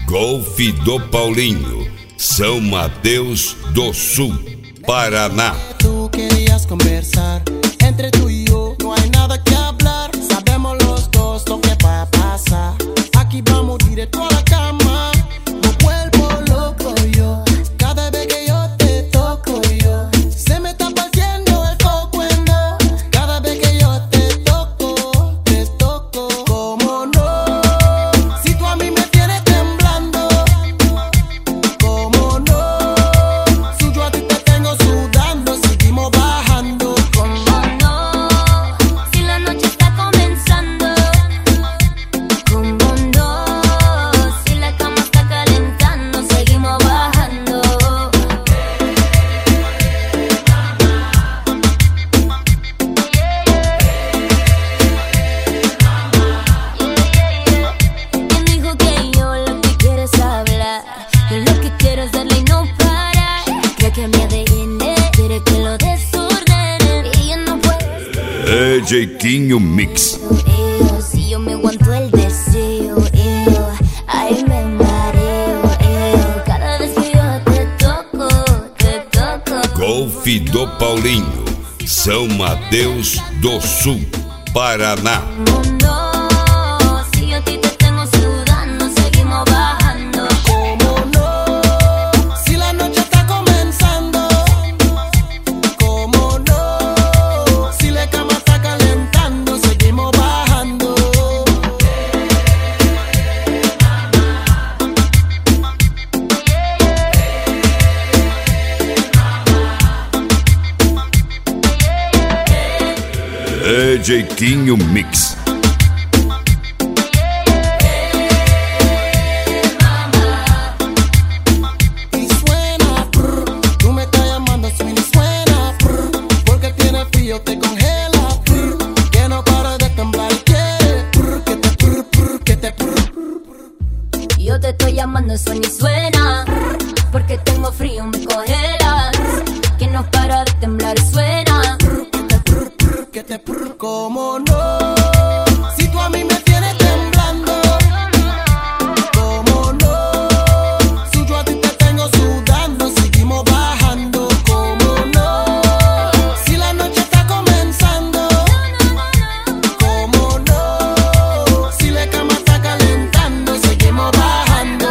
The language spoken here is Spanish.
Golfe do Paulinho, São Mateus do Sul, Paraná. Tú querías conversar, entre tú y yo no hay nada que hablar. Sabemos los dos lo que va a pasar. Aquí vamos directo a la cama. Me vuelvo loco yo, cada vez que yo te toco yo. Se me está partiendo el coco en dos. Cada vez que yo te toco, ¿cómo no? Si tú a mí me tienes temblando, ¿cómo no? Si yo a ti te tengo sudando, seguimos bajando. ¿Cómo no? Si la noche está comenzando. ¿Cómo no? Si la cama está calentando, seguimos bajando. ¿Quién dijo que yo lo que quiero es hablar? Yo lo que quiero es darle y no parar. Cree que mi ADN quiere que lo desordene y yo no puedo. DJ Quinho Mix. Si yo me aguanto el deseo, ay me mareo, cada vez que yo te toco. Golfe do Paulinho, São Mateus do Sul, Paraná. ¿Cómo no? Si yo a ti te tengo sudando, seguimos bajando. ¿Cómo no? Si la noche está comenzando. ¿Cómo no? Si la cama está calentando, seguimos bajando. DJ Quinho Mix. Y suena, prr, tú me estás llamando, suena y suena, prr, porque tiene frío, te congela, prr, que no para de temblar y quiere, prr, que te prr, prr, que te prr. Yo te estoy llamando, suena y suena, porque tengo frío, me congelas, que no para de temblar y suena. Que te prr, ¿cómo no? Si tú a mí me tienes temblando, ¿cómo no? Si yo a ti te tengo sudando, seguimos bajando, ¿cómo no? Si la noche está comenzando, ¿cómo no? Si la cama está calentando, seguimos bajando.